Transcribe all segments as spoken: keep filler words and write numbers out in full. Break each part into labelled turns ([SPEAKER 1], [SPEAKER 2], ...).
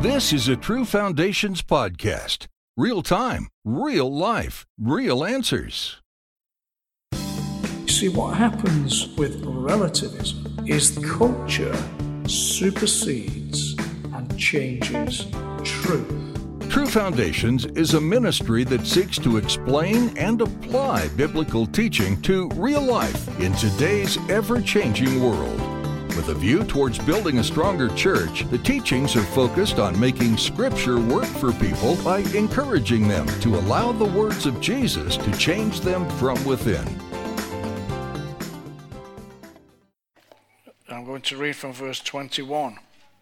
[SPEAKER 1] This is a True Foundations podcast. Real time, real life, real answers.
[SPEAKER 2] See, what happens with relativism is culture supersedes and changes truth.
[SPEAKER 1] True Foundations is a ministry that seeks to explain and apply biblical teaching to real life in today's ever-changing world. With a view towards building a stronger church, the teachings are focused on making Scripture work for people by encouraging them to allow the words of Jesus to change them from within.
[SPEAKER 3] I'm going to read from verse twenty-one.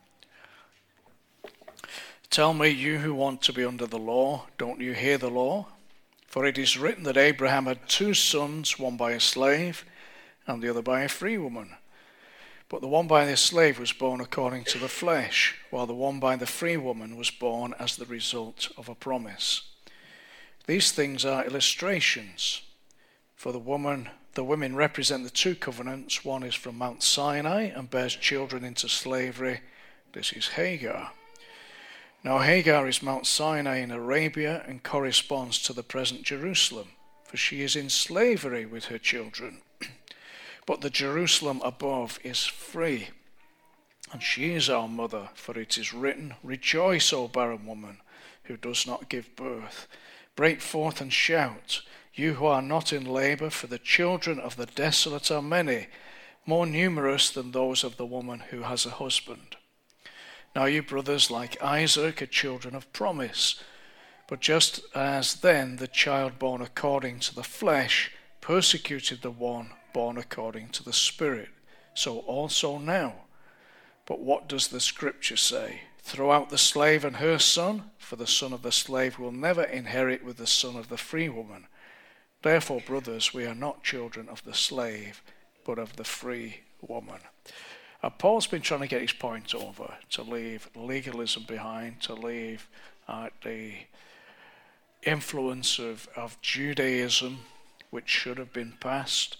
[SPEAKER 3] Tell me, you who want to be under the law, don't you hear the law? For it is written that Abraham had two sons, one by a slave and the other by a free woman. But the one by the slave was born according to the flesh, while the one by the free woman was born as the result of a promise. These things are illustrations. For the woman, the women represent the two covenants. One is from Mount Sinai and bears children into slavery. This is Hagar. Now Hagar is Mount Sinai in Arabia and corresponds to the present Jerusalem, for she is in slavery with her children. But the Jerusalem above is free, and she is our mother, for it is written, Rejoice, O barren woman, who does not give birth. Break forth and shout, you who are not in labor, for the children of the desolate are many, more numerous than those of the woman who has a husband. Now you brothers, like Isaac, are children of promise. But just as then the child born according to the flesh persecuted the one born according to the Spirit, so also now. But what does the Scripture say? Throw out the slave and her son, for the son of the slave will never inherit with the son of the free woman. Therefore, brothers, we are not children of the slave, but of the free woman. Uh, Paul's been trying to get his point over, to leave legalism behind, to leave uh, the influence of, of Judaism, which should have been passed.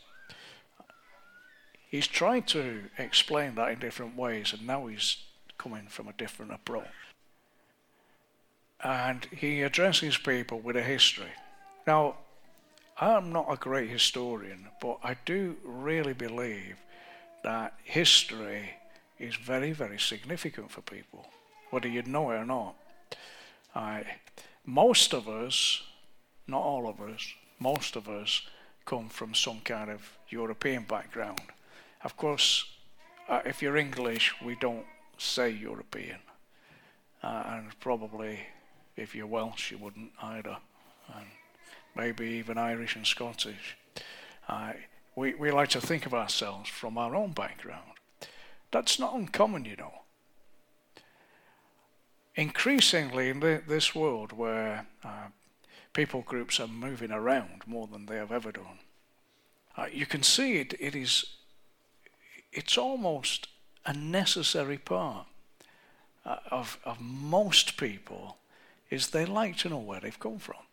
[SPEAKER 3] He's tried to explain that in different ways, and now he's coming from a different approach. And he addresses people with a history. Now, I'm not a great historian, but I do really believe that history is very, very significant for people, whether you know it or not. Uh, most of us, not all of us, most of us come from some kind of European background. Of course, uh, if you're English, we don't say European. Uh, and probably if you're Welsh, you wouldn't either. And maybe even Irish and Scottish. Uh, we, we like to think of ourselves from our own background. That's not uncommon, you know. Increasingly in the, this world where uh, people groups are moving around more than they have ever done, uh, you can see it, it is it's almost a necessary part uh, of, of most people is they like to know where they've come from.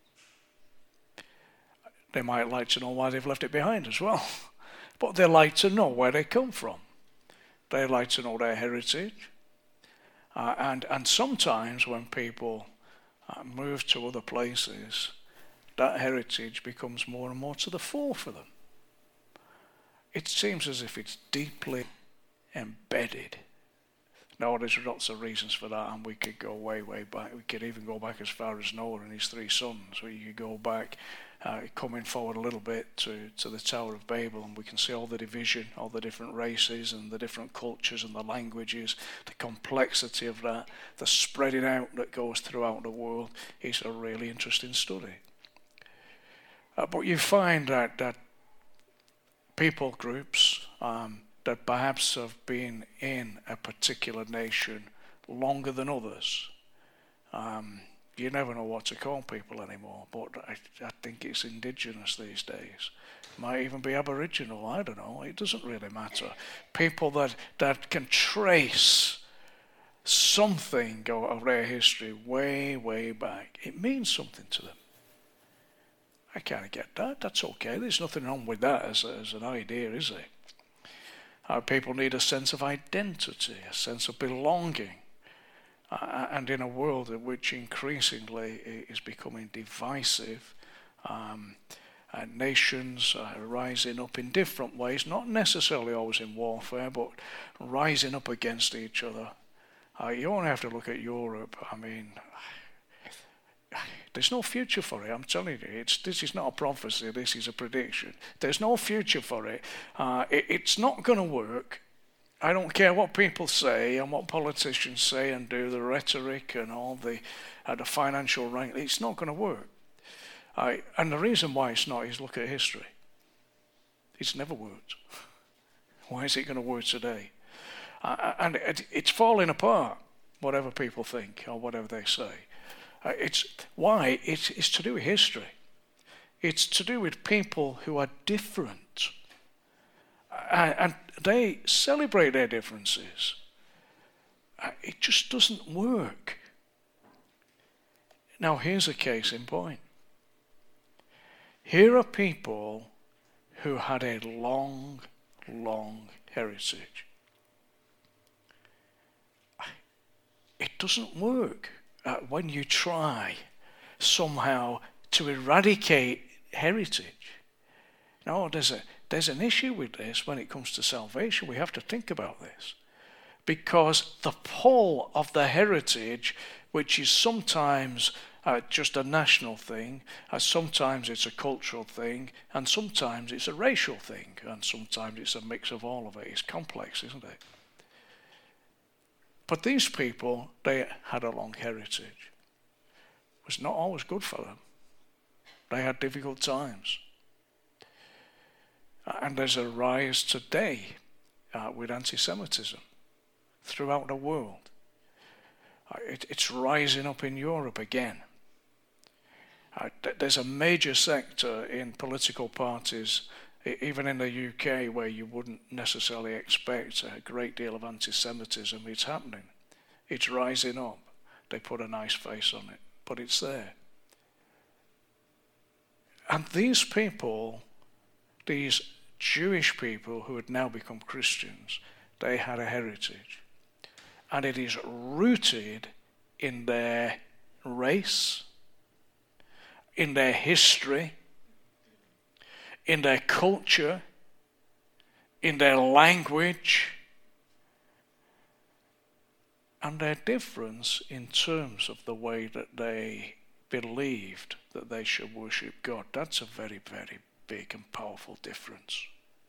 [SPEAKER 3] They might like to know why they've left it behind as well, but they like to know where they come from. They like to know their heritage. Uh, and, and sometimes when people uh, move to other places, that heritage becomes more and more to the fore for them. It seems as if it's deeply embedded. Now, there's lots of reasons for that, and we could go way, way back. We could even go back as far as Noah and his three sons. We could go back, uh, coming forward a little bit to, to the Tower of Babel, and we can see all the division, all the different races and the different cultures and the languages, the complexity of that, the spreading out that goes throughout the world. It's a really interesting study. Uh, but you find that, that people groups um, that perhaps have been in a particular nation longer than others. Um, you never know what to call people anymore, but I, I think it's indigenous these days. Might even be Aboriginal, I don't know, it doesn't really matter. People that, that can trace something of their history way, way back. It means something to them. I kind of get that. That's okay. There's nothing wrong with that as, a, as an idea, is there? Our people need a sense of identity, a sense of belonging. Uh, and in a world which increasingly is becoming divisive, um, uh, nations are rising up in different ways, not necessarily always in warfare, but rising up against each other. Uh, you only have to look at Europe. I mean, there's no future for it. I'm telling you, it's, this is not a prophecy, this is a prediction. There's no future for it. Uh, it it's not going to work. I don't care what people say and what politicians say and do, the rhetoric and all the, uh, the financial rank. It's not going to work. I, and the reason why it's not is look at history. It's never worked. Why is it going to work today? Uh, and it, it's falling apart, whatever people think or whatever they say. Uh, it's why? It's, it's to do with history. It's to do with people who are different. Uh, and they celebrate their differences. Uh, it just doesn't work. Now here's a case in point. Here are people who had a long, long heritage. It doesn't work uh, when you try somehow to eradicate heritage. No, there's a there's an issue with this when it comes to salvation. We have to think about this. Because the pull of the heritage, which is sometimes uh, just a national thing, uh, sometimes it's a cultural thing, and sometimes it's a racial thing, and sometimes it's a mix of all of it. It's complex, isn't it? But these people, they had a long heritage. It was not always good for them. They had difficult times. And there's a rise today uh, with anti-Semitism throughout the world. Uh, it, it's rising up in Europe again. Uh, th- there's a major sector in political parties, I- even in the U K, where you wouldn't necessarily expect a great deal of anti-Semitism. It's happening. It's rising up. They put a nice face on it, but it's there. And these people, these Jewish people who had now become Christians, they had a heritage. And it is rooted in their race, in their history, in their culture, in their language, and their difference in terms of the way that they believed that they should worship God. That's a very, very big and powerful difference.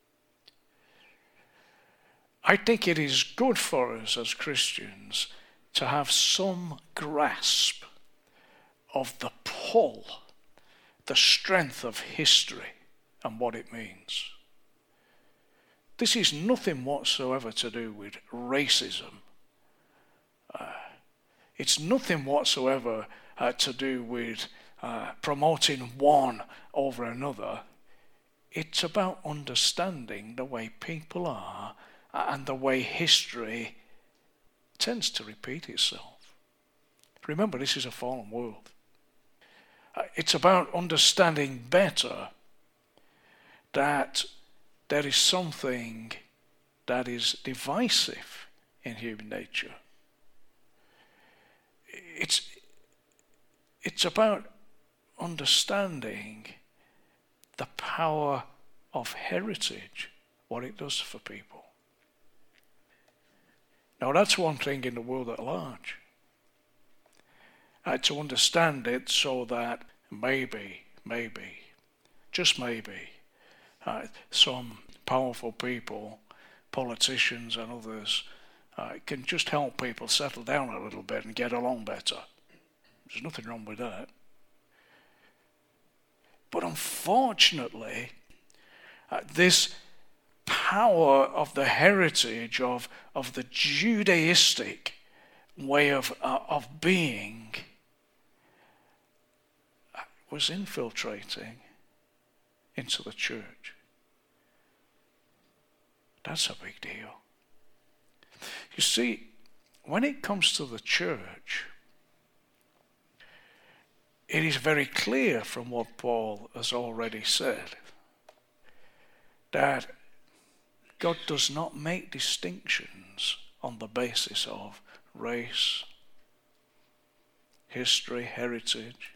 [SPEAKER 3] I think it is good for us as Christians to have some grasp of the pull, the strength of history and what it means. This is nothing whatsoever to do with racism. Uh, it's nothing whatsoever uh, to do with uh, promoting one over another. It's about understanding the way people are and the way history tends to repeat itself. Remember, this is a fallen world. It's about understanding better that there is something that is divisive in human nature. It's, it's about understanding the power of heritage, what it does for people. Now that's one thing in the world at large. Uh, to understand it so that maybe, maybe, just maybe, uh, some powerful people, politicians and others, uh, can just help people settle down a little bit and get along better. There's nothing wrong with that. But unfortunately, uh, this power of the heritage of, of the Judaistic way of, uh, of being was infiltrating into the church. That's a big deal. You see, when it comes to the church, it is very clear from what Paul has already said that God does not make distinctions on the basis of race, history, heritage,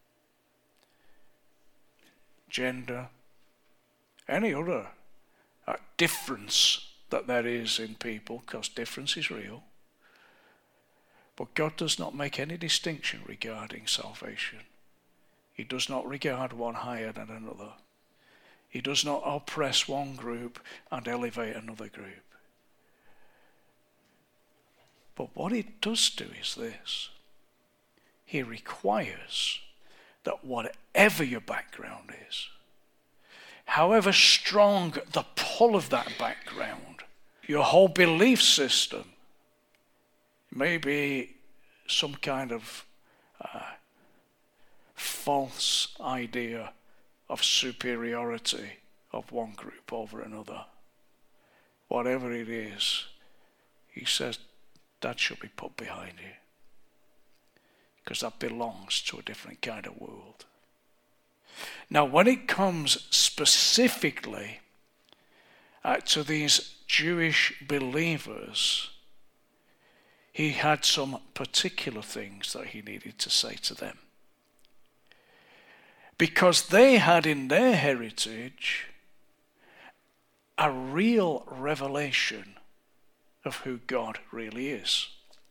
[SPEAKER 3] gender, any other uh, difference that there is in people, because difference is real. But God does not make any distinction regarding salvation. He does not regard one higher than another. He does not oppress one group and elevate another group. But what he does do is this. He requires that whatever your background is, however strong the pull of that background, your whole belief system, may be some kind of uh, false idea of superiority of one group over another. Whatever it is, he says that should be put behind you, because that belongs to a different kind of world. Now, when it comes specifically uh, to these Jewish believers, he had some particular things that he needed to say to them. Because they had in their heritage a real revelation of who God really is.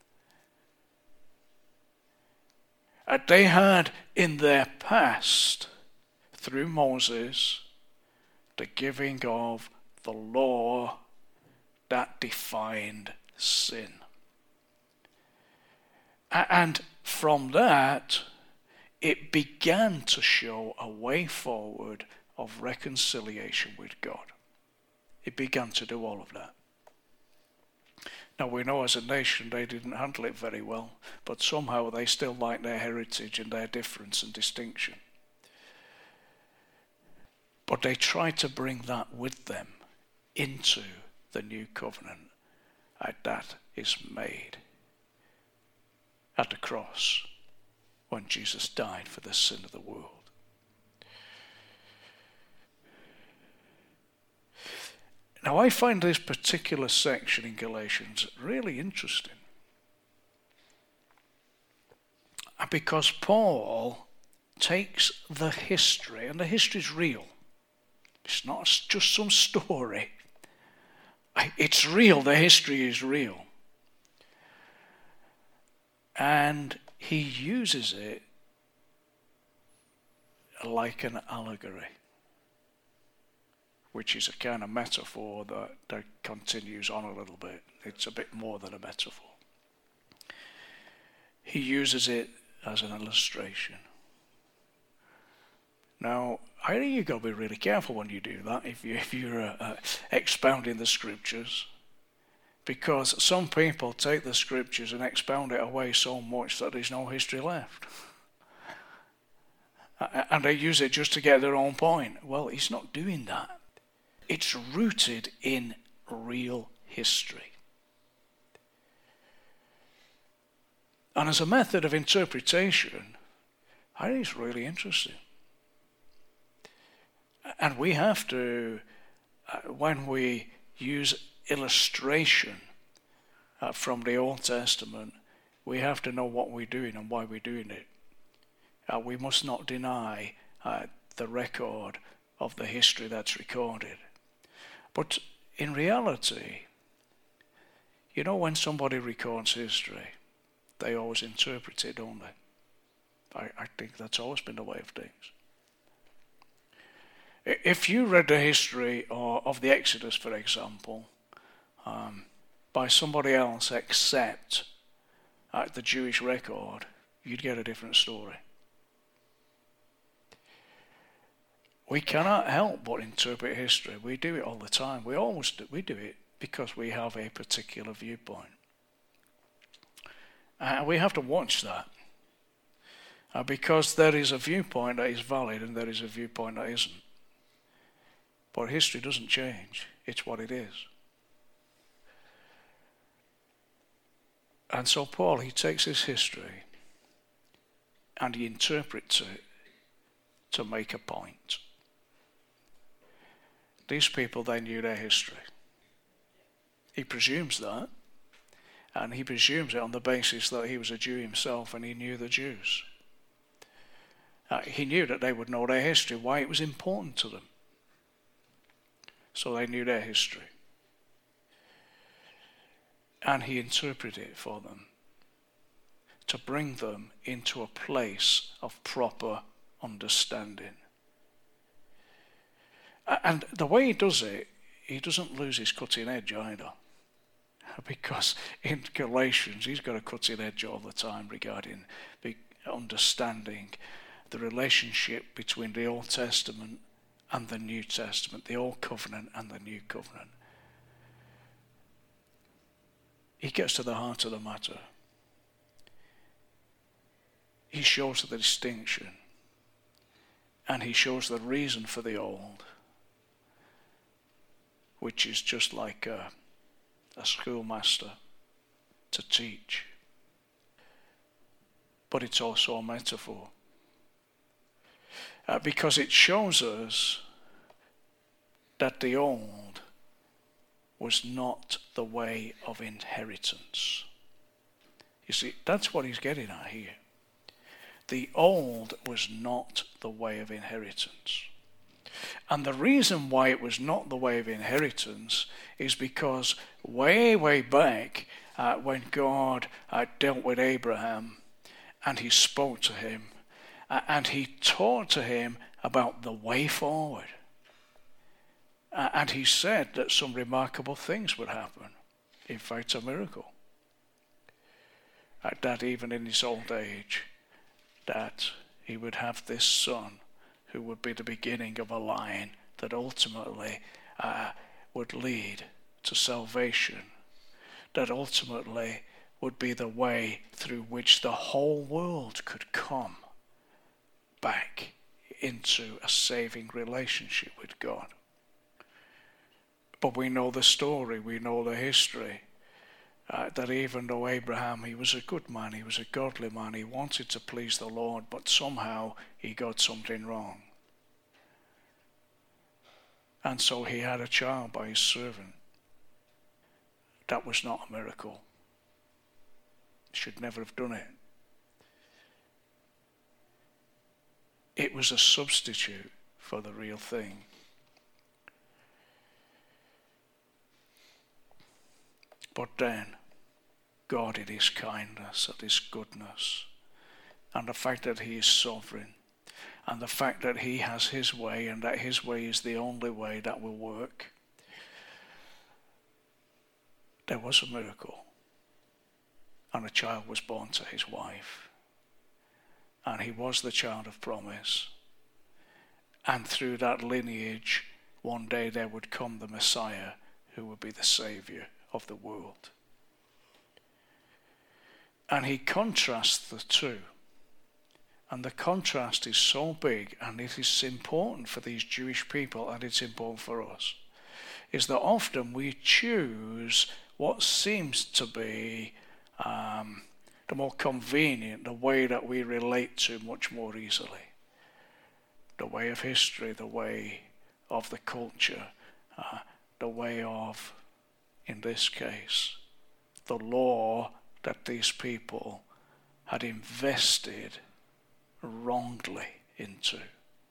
[SPEAKER 3] And they had in their past, through Moses, the giving of the law that defined sin. And from that, it began to show a way forward of reconciliation with God. It began to do all of that. Now we know as a nation they didn't handle it very well, but somehow they still like their heritage and their difference and distinction. But they tried to bring that with them into the new covenant, and that is made at the cross when Jesus died for the sin of the world. Now I find this particular section in Galatians really interesting, because Paul takes the history, and the history is real. It's not just some story. It's real. The history is real. And he uses it like an allegory, which is a kind of metaphor that, that continues on a little bit. It's a bit more than a metaphor. He uses it as an illustration. Now, I think you've got to be really careful when you do that, if, you, if you're uh, uh, expounding the scriptures, because some people take the scriptures and expound it away so much that there's no history left. And they use it just to get their own point. Well, he's not doing that. It's rooted in real history. And as a method of interpretation, I think it's really interesting. And we have to, uh, when we use illustration uh, from the Old Testament, we have to know what we're doing and why we're doing it. Uh, we must not deny uh, the record of the history that's recorded. But in reality, you know, when somebody records history, they always interpret it, don't they? I, I think that's always been the way of things. If you read the history of the Exodus, for example, um, by somebody else except uh, the Jewish record, you'd get a different story. We cannot help but interpret history. We do it all the time. We always do, we do it because we have a particular viewpoint. And we have to watch that. Uh, because there is a viewpoint that is valid and there is a viewpoint that isn't. But history doesn't change. It's what it is. And so Paul, he takes his history and he interprets it to make a point. These people, they knew their history. He presumes that. And he presumes it on the basis that he was a Jew himself and he knew the Jews. Uh, he knew that they would know their history, why it was important to them. So they knew their history. And he interpreted it for them to bring them into a place of proper understanding. And the way he does it, he doesn't lose his cutting edge either. Because in Galatians, he's got a cutting edge all the time regarding the understanding the relationship between the Old Testament and the New Testament, the Old Covenant and the New Covenant. He gets to the heart of the matter. He shows the distinction, and he shows the reason for the old, which is just like a, a schoolmaster to teach. But it's also a metaphor. Uh, because it shows us that the old was not the way of inheritance. You see, that's what he's getting at here. The old was not the way of inheritance. And the reason why it was not the way of inheritance is because way, way back uh, when God uh, dealt with Abraham and he spoke to him, and he taught to him about the way forward. And he said that some remarkable things would happen. In fact, a miracle. That even in his old age, that he would have this son who would be the beginning of a line that ultimately uh, would lead to salvation. That ultimately would be the way through which the whole world could come back into a saving relationship with God. But we know the story, we know the history, uh, that even though Abraham, he was a good man, he was a godly man, he wanted to please the Lord, but somehow he got something wrong. And so he had a child by his servant. That was not a miracle. He should never have done it. It was a substitute for the real thing. But then, God in his kindness and his goodness, and the fact that he is sovereign, and the fact that he has his way, and that his way is the only way that will work, there was a miracle. And a child was born to his wife. And he was the child of promise. And through that lineage, one day there would come the Messiah who would be the Savior of the world. And he contrasts the two. And the contrast is so big, and it is important for these Jewish people, and it's important for us, is that often we choose what seems to be um, the more convenient, the way that we relate to much more easily. The way of history, the way of the culture, uh, the way of, in this case, the law that these people had invested wrongly into.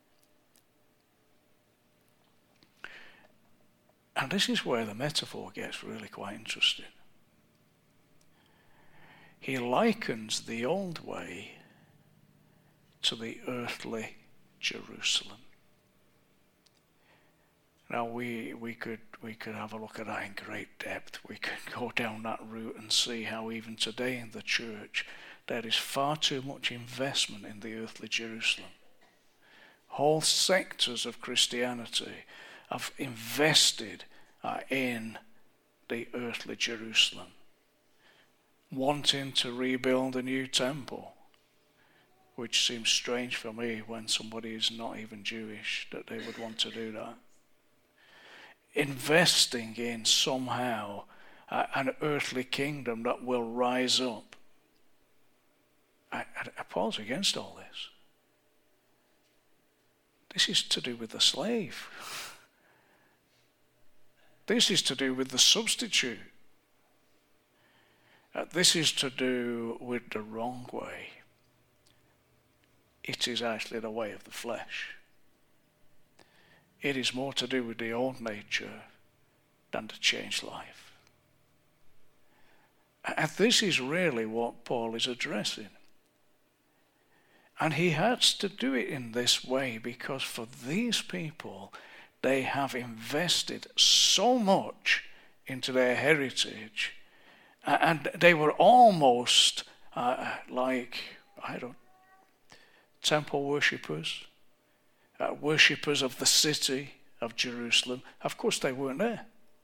[SPEAKER 3] And this is where the metaphor gets really quite interesting. He likens the old way to the earthly Jerusalem. Now we we could we could have a look at that in great depth. We could go down that route and see how even today in the church there is far too much investment in the earthly Jerusalem. Whole sectors of Christianity have invested uh, in the earthly Jerusalem, wanting to rebuild a new temple, which seems strange for me when somebody is not even Jewish that they would want to do that. Investing in somehow uh, an earthly kingdom that will rise up. I, I, Paul's against all this. This is to do with the slave. This is to do with the substitute. Uh, this is to do with the wrong way. It is actually the way of the flesh. It is more to do with the old nature than to change life. And this is really what Paul is addressing. And he has to do it in this way because for these people, they have invested so much into their heritage, and they were almost uh, like, I don't, temple worshippers, uh, worshippers of the city of Jerusalem. Of course, they weren't there.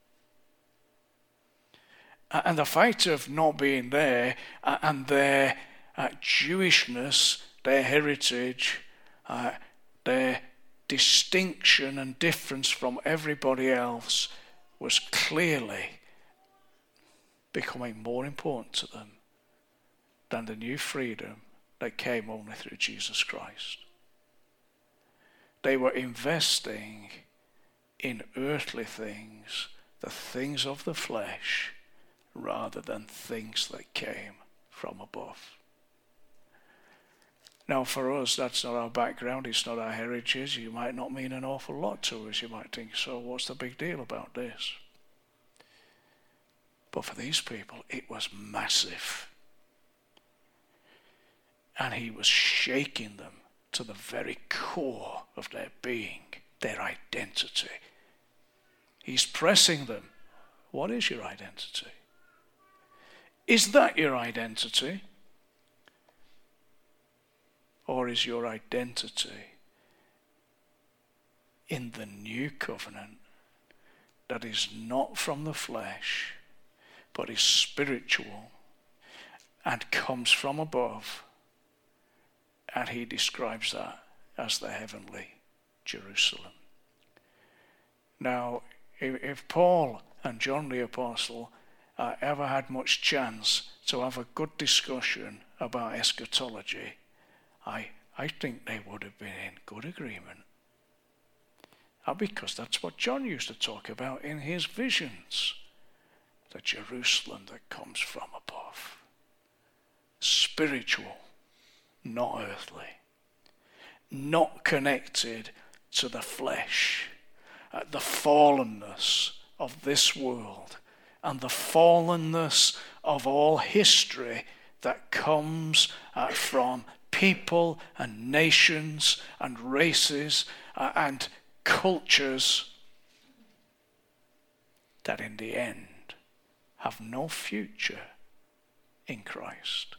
[SPEAKER 3] And the fact of not being there uh, and their uh, Jewishness, their heritage, uh, their distinction and difference from everybody else was clearly becoming more important to them than the new freedom that came only through Jesus Christ. They were investing in earthly things, the things of the flesh, rather than things that came from above. Now for us, that's not our background, it's not our heritage. You might not mean an awful lot to us. You might think, so what's the big deal about this? But for these people, it was massive. And he was shaking them to the very core of their being, their identity. He's pressing them. What is your identity? Is that your identity? Or is your identity in the new covenant that is not from the flesh, but is spiritual and comes from above? And he describes that as the heavenly Jerusalem. Now, if, if Paul and John the Apostle uh, ever had much chance to have a good discussion about eschatology, I, I think they would have been in good agreement. Uh, because that's what John used to talk about in his visions. The Jerusalem that comes from above. Spiritual, not earthly. Not connected to the flesh. Uh, the fallenness of this world and the fallenness of all history that comes uh, from people and nations and races uh, and cultures that in the end have no future in Christ.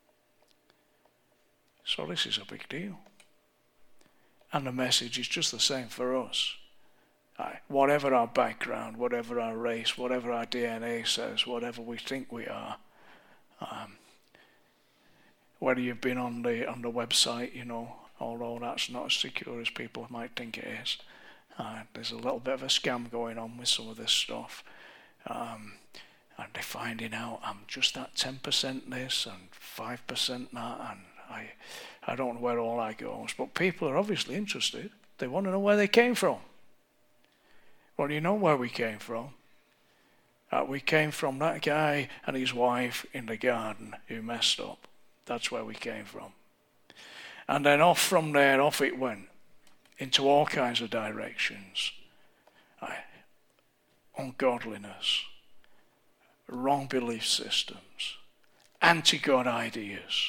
[SPEAKER 3] So this is a big deal. And the message is just the same for us. Uh, whatever our background, whatever our race, whatever our D N A says, whatever we think we are, um, whether you've been on the on the website, you know, although that's not as secure as people might think it is. Uh, there's a little bit of a scam going on with some of this stuff. Um, and they're finding out I'm just that ten percent this and five percent that, and I, I don't know where all that goes. But people are obviously interested. They want to know where they came from. Well, you know where we came from. Uh, we came from that guy and his wife in the garden who messed up. That's where we came from. And then off from there, off it went into all kinds of directions. Uh, ungodliness, wrong belief systems, anti-God ideas,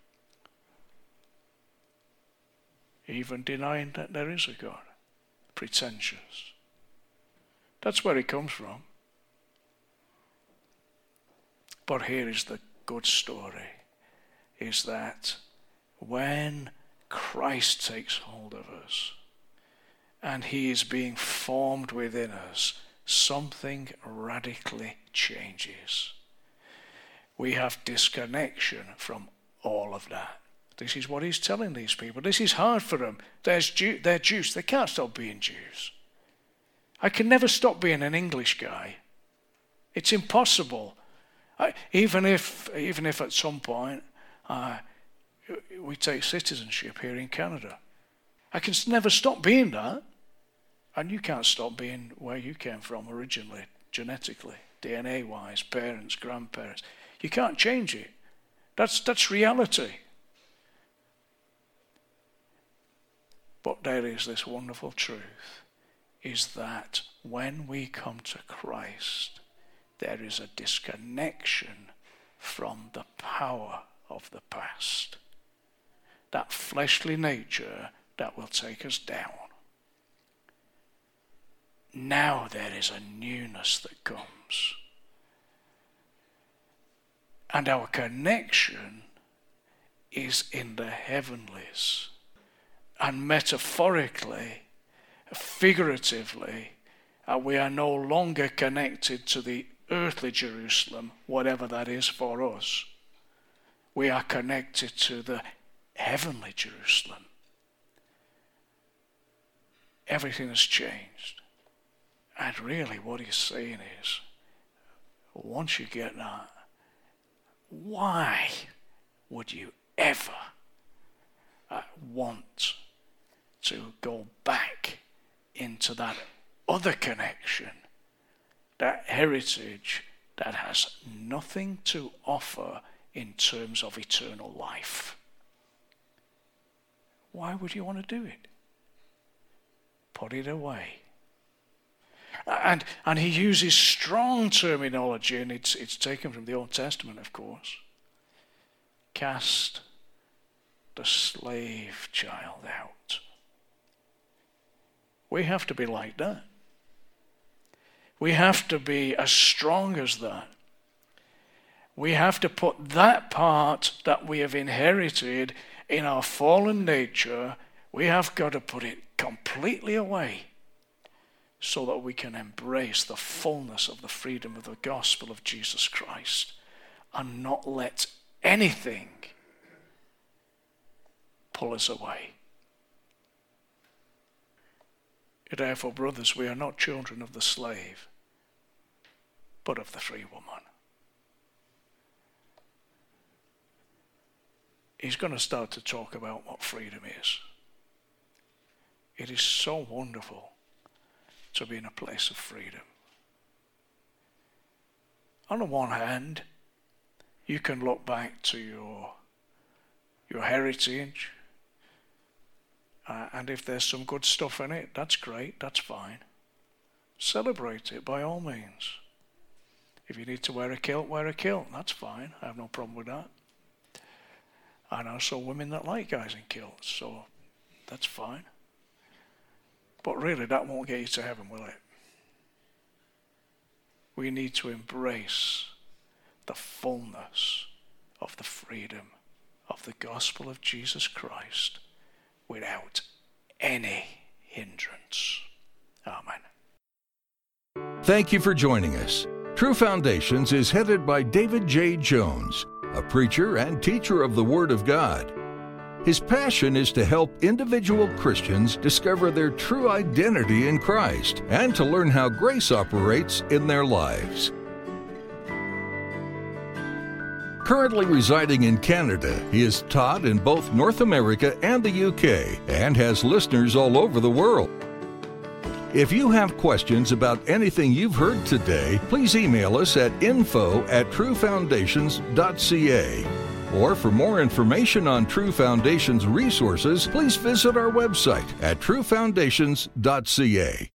[SPEAKER 3] even denying that there is a God, pretentious. That's where it comes from. But here is the good story, is that when Christ takes hold of us and he is being formed within us, something radically changes. We have disconnection from all of that. This is what he's telling these people. This is hard for them. There's Jew, they're Jews. They can't stop being Jews. I can never stop being an English guy. It's impossible. I, even if, even if at some point uh, we take citizenship here in Canada, I can never stop being that. And you can't stop being where you came from originally, genetically, D N A-wise, parents, grandparents. You can't change it. That's, that's reality. But there is this wonderful truth, is that when we come to Christ, there is a disconnection from the power of the past. That fleshly nature that will take us down. Now there is a newness that comes. And our connection is in the heavenlies. And metaphorically, figuratively, uh, we are no longer connected to the earthly Jerusalem, whatever that is for us. We are connected to the heavenly Jerusalem. Everything has changed. And really what he's saying is, once you get that, why would you ever uh, want to go back into that other connection, that heritage that has nothing to offer in terms of eternal life? Why would you want to do it? Put it away. And and he uses strong terminology, and it's it's taken from the Old Testament, of course. Cast the slave child out. We have to be like that. We have to be as strong as that. We have to put that part that we have inherited in our fallen nature, we have got to put it completely away so that we can embrace the fullness of the freedom of the gospel of Jesus Christ and not let anything pull us away. Therefore, brothers, we are not children of the slave, but of the free woman. He's going to start to talk about what freedom is. It is so wonderful to be in a place of freedom. On the one hand, you can look back to your, your heritage, uh, and if there's some good stuff in it, that's great, that's fine. Celebrate it by all means. If you need to wear a kilt, wear a kilt, that's fine. I have no problem with that. I know some women that like guys in kilts, so that's fine. But really, that won't get you to heaven, will it? We need to embrace the fullness of the freedom of the gospel of Jesus Christ without any hindrance. Amen.
[SPEAKER 1] Thank you for joining us. True Foundations is headed by David J. Jones, a preacher and teacher of the Word of God. His passion is to help individual Christians discover their true identity in Christ and to learn how grace operates in their lives. Currently residing in Canada, he is taught in both North America and the U K and has listeners all over the world. If you have questions about anything you've heard today, please email us at info at true foundations dot c a. Or for more information on True Foundations resources, please visit our website at true foundations dot c a.